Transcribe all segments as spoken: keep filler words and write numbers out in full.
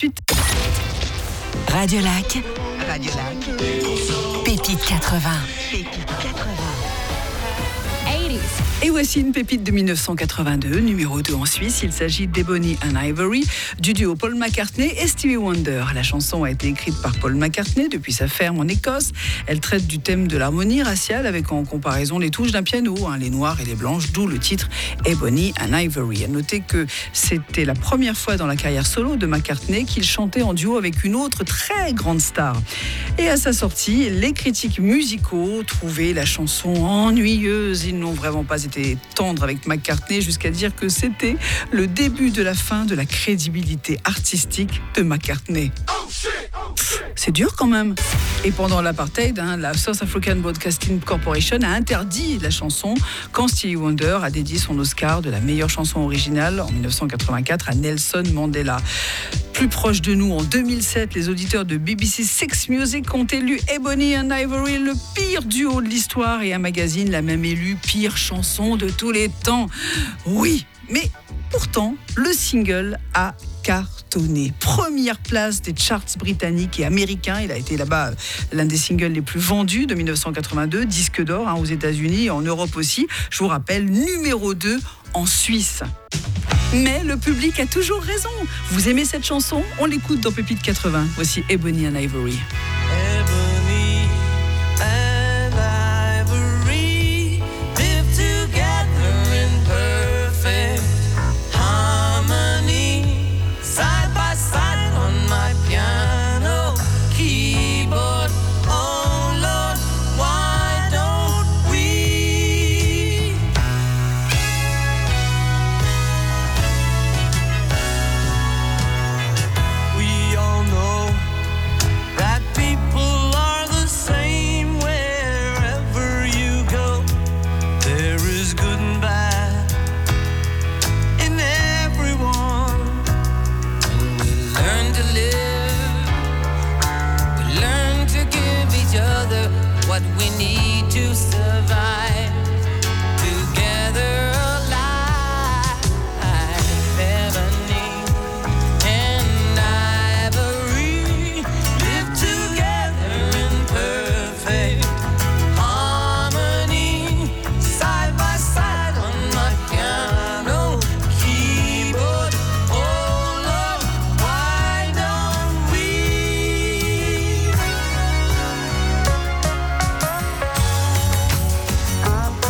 Radio Lac. Radio Lac. Pépite quatre-vingts. Pépite quatre-vingts. Et voici une pépite de dix-neuf cent quatre-vingt-deux, numéro deux en Suisse. Il s'agit d'Ebony and Ivory, du duo Paul McCartney et Stevie Wonder. La chanson a été écrite par Paul McCartney depuis sa ferme en Écosse. Elle traite du thème de l'harmonie raciale avec en comparaison les touches d'un piano, hein, les noirs et les blanches, d'où le titre Ebony and Ivory. À noter que c'était la première fois dans la carrière solo de McCartney qu'il chantait en duo avec une autre très grande star. Et à sa sortie, les critiques musicaux trouvaient la chanson ennuyeuse. Ils n'ont vraiment pas été tendres avec McCartney jusqu'à dire que c'était le début de la fin de la crédibilité artistique de McCartney. C'est dur quand même. Et pendant l'apartheid, hein, la South African Broadcasting Corporation a interdit la chanson quand Stevie Wonder a dédié son Oscar de la meilleure chanson originale en dix-neuf cent quatre-vingt-quatre à Nelson Mandela. Plus proche de nous, en deux mille sept, les auditeurs de B B C Six Music ont élu Ebony and Ivory le pire duo de l'histoire et un magazine l'a même élu pire chanson de tous les temps. Oui, mais pourtant, le single a cartonné. Première place des charts britanniques et américains. Il a été là-bas l'un des singles les plus vendus de dix-neuf cent quatre-vingt-deux, disque d'or hein, aux États-Unis et en Europe aussi. Je vous rappelle, numéro deux en Suisse. Mais le public a toujours raison. Vous aimez cette chanson? On l'écoute dans Pépite quatre-vingts. Voici Ebony and Ivory. Ebony and ivory live together in perfect harmony, side by side on my piano keyboard. Oh Lord, why don't we? We all know that people are the same wherever you go. There is good and bad in everyone. And we learn to live, we learn to give each other what we need to survive. Together alive, ebony and ivory live together in perfect harmony, side by side on my piano keyboard. Oh Lord, why don't we?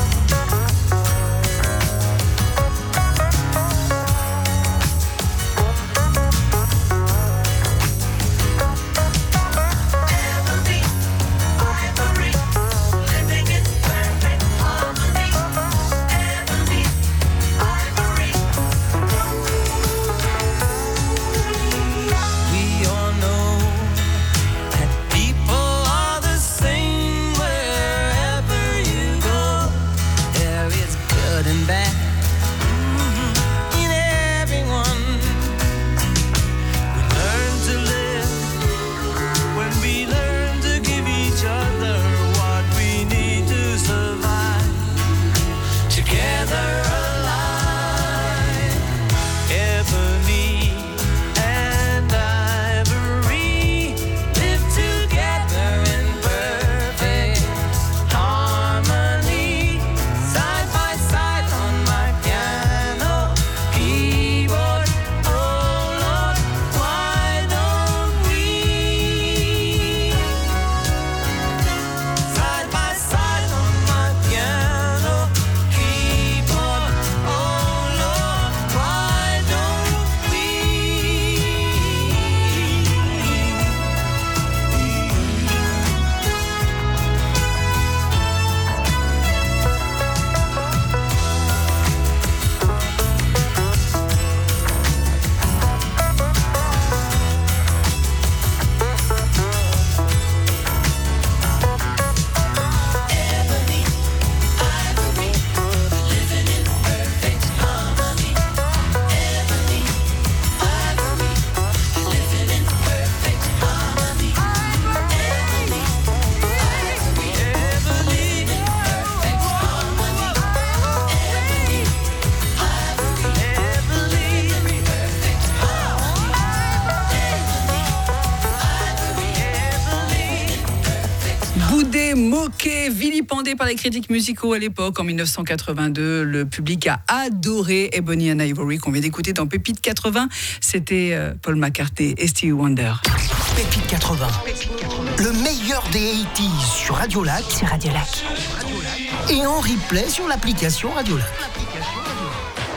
Boudé, moqué, vilipendé par les critiques musicaux à l'époque. En dix-neuf cent quatre-vingt-deux, le public a adoré Ebony and Ivory qu'on vient d'écouter dans Pépite quatre-vingts. C'était euh, Paul McCartney et Stevie Wonder. Pépite quatre-vingts. Le meilleur des eighties sur Radio Lac. Sur Radio Lac. Et en replay sur l'application Radio Lac.